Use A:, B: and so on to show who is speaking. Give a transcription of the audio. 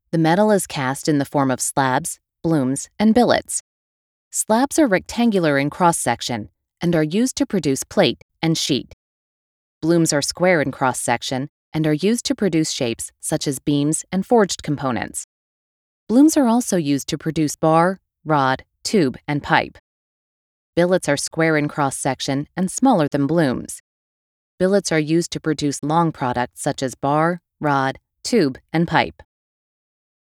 A: The metal is cast in the form of slabs, blooms, and billets. Slabs are rectangular in cross-section and are used to produce plate and sheet. Blooms are square in cross-section and are used to produce shapes such as beams and forged components. Blooms are also used to produce bar, rod, tube, and pipe. Billets are square in cross-section and smaller than blooms. Billets are used to produce long products such as bar, rod, tube, and pipe.